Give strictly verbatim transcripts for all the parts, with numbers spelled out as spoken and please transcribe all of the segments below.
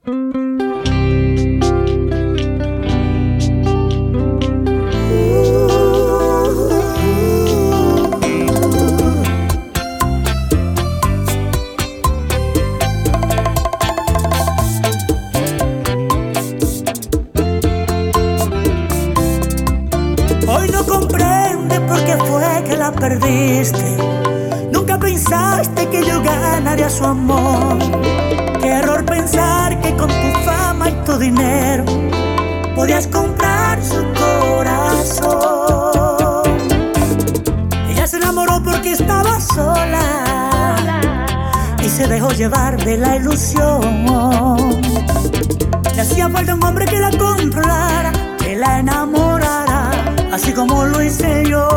Hoy no comprende por qué fue que la perdiste. Nunca pensaste que yo ganaría su amor. Qué error pensar que con tu fama y tu dinero podías comprar su corazón. Ella se enamoró porque estaba sola y se dejó llevar de la ilusión. Le hacía falta un hombre que la controlara, que la enamorara, así como lo hice yo.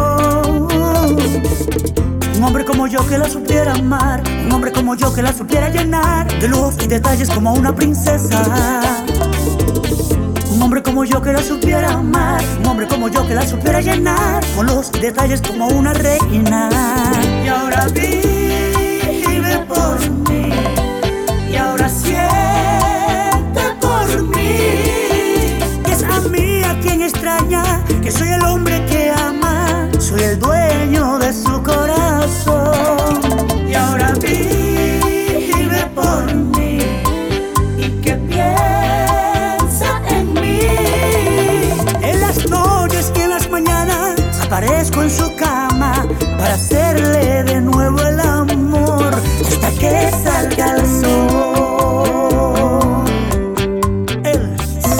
Un hombre como yo que la supiera amar, un hombre como yo que la supiera llenar de luz y detalles como una princesa. Un hombre como yo que la supiera amar, un hombre como yo que la supiera llenar con luz y detalles como una reina. Y ahora vive por mí, y ahora siente por mí, que es a mí a quien extraña, que soy el hombre que ama, soy el dueño de su corazón. Y ahora vive por mí y que piensa en mí. En las noches y en las mañanas aparezco en su cama para hacerle de nuevo el amor hasta que salga el sol. Él.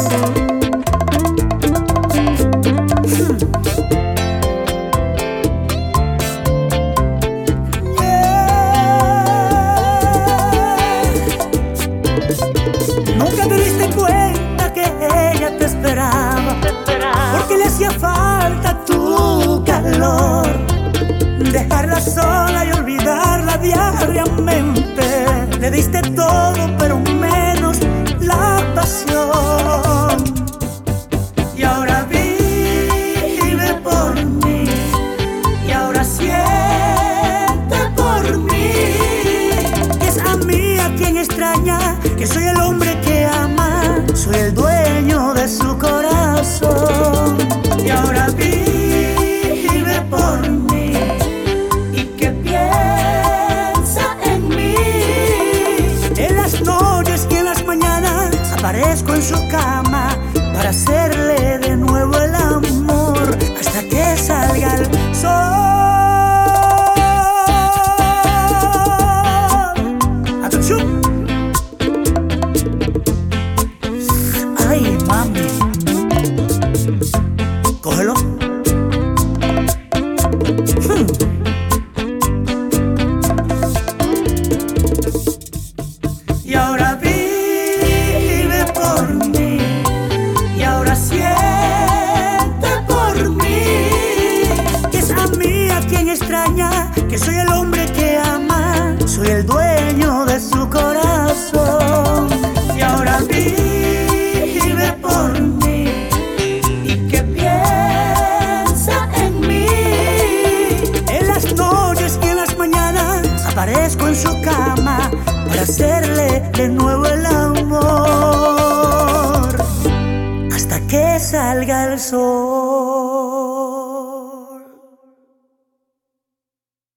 Nunca te diste cuenta que ella te esperaba, porque le hacía falta tu calor. Dejarla sola y olvidarla diariamente. Le diste todo, pero menos la pasión. Y ahora vive por mí, y ahora siente por mí, que es a mí a quien extraña, que soy el hombre que ama, soy el dueño de su corazón. Y ahora vive por mí y que piensa en mí. En las noches y en las mañanas aparezco en su cama para hacerle de nuevo el amor hasta que salga el sol. ¡Atención! Ay, mami, cógelo. Hmm. Y ahora vive por mí, y ahora siente por mí, que es a mí a quien extraña, que soy el hombre que ama, soy el dueño de su corazón. Y ahora vive por mí y que piensa en mí. En las noches y en las mañanas aparezco en su cama para hacerle de nuevo el amor hasta que salga el sol.